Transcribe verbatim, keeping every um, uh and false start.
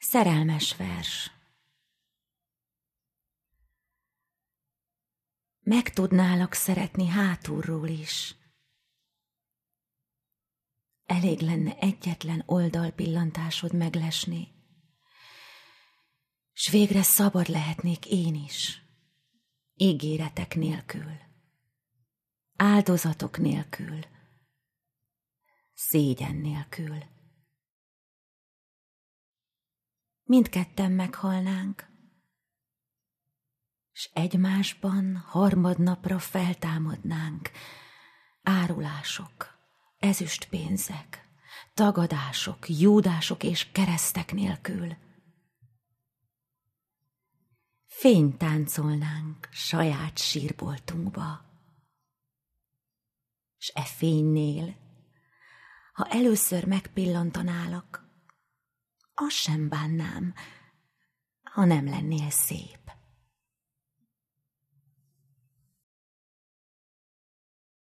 Szerelmes vers. Meg tudnálak szeretni hátulról is. Elég lenne egyetlen oldalpillantásod meglesni, s végre szabad lehetnék én is, ígéretek nélkül, áldozatok nélkül, szégyen nélkül. Mindketten meghalnánk, s egymásban harmadnapra feltámadnánk, árulások, ezüstpénzek, tagadások, júdások és keresztek nélkül. Fényt táncolnánk saját sírboltunkba, s e fénynél, ha először megpillantanálak, azt sem bánnám, ha nem lennél szép.